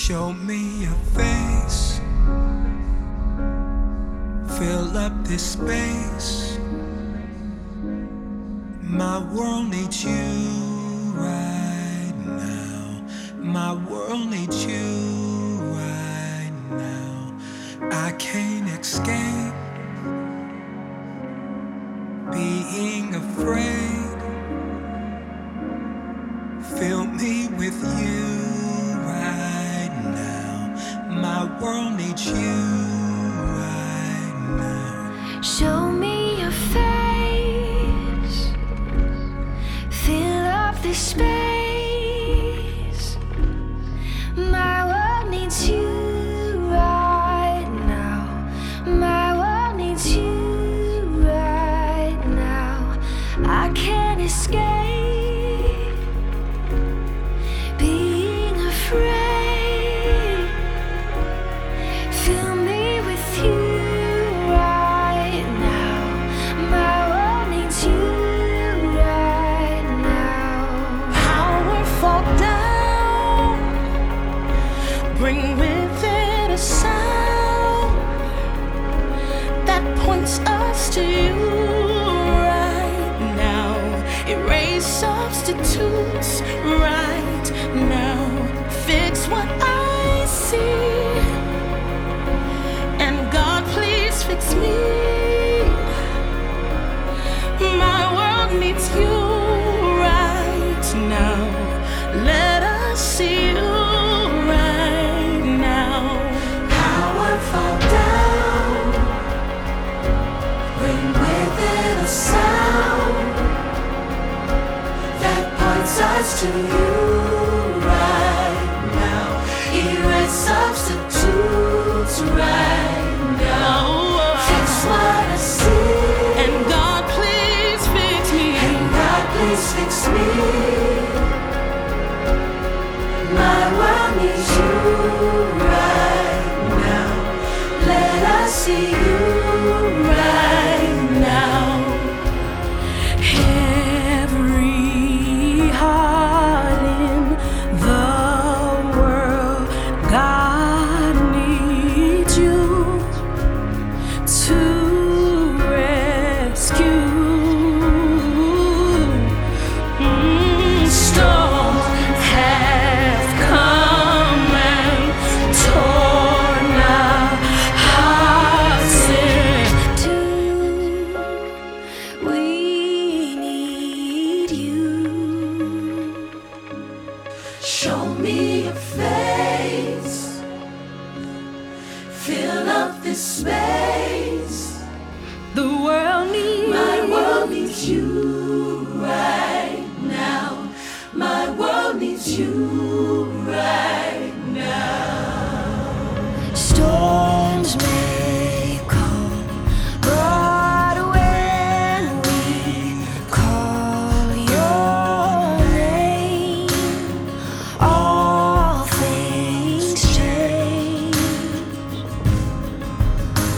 Show me your face. Fill up this space. My world needs you right now. My world needs you right now. I can't escape being afraid. Fill me with you right now. My world needs you right now. Show me your face. Fill up this space. My world needs you right now. My world needs you right now. I can't escape being afraid. Fill me with you right now. My world needs you right now. Power fall down. Bring with it a sound that points us to you right now. Erase substitutes right now. Fix what I see. And God, please fix me. My world needs you right now. Let us see you right now. Power fall down. Bring with it a sound that points us to you right now. Erase substitutes right now. Fix what I see. And God, please fix me. And God, please fix me. My world needs you right now. Let us see you right now. Every heart in the world, God needs you to rescue. Storms have come and torn our hearts in two. We need you. Show me your face. Fill up this space. The world needs. My world needs you right now. My world needs you right now. Storms may come, but when we call your name, all things change.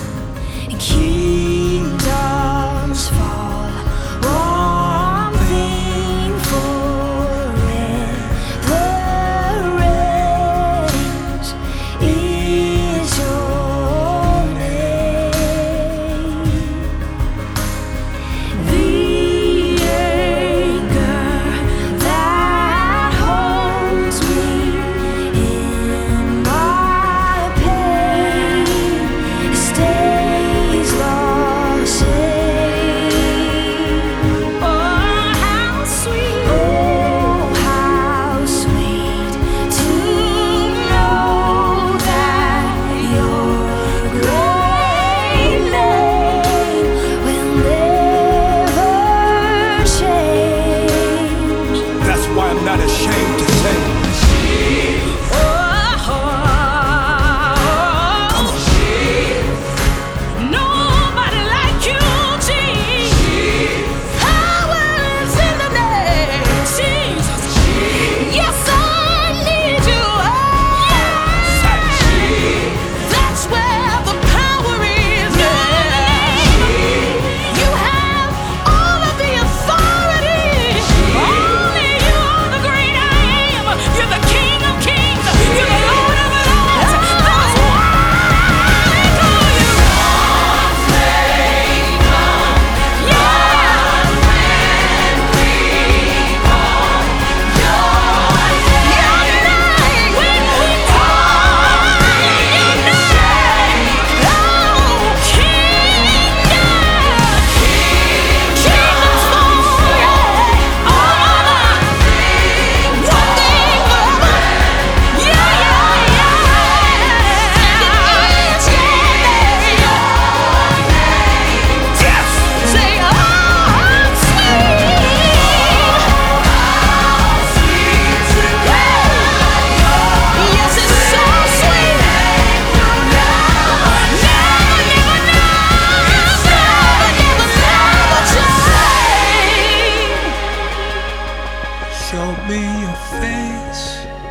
Show me your face.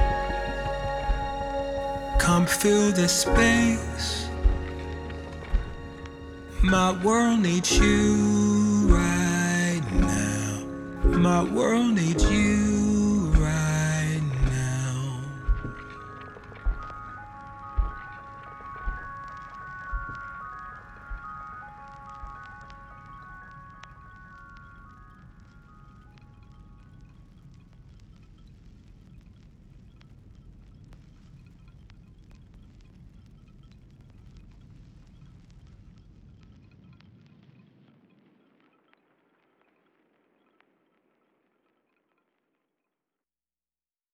Come fill this space. My world needs you right now. My world needs you.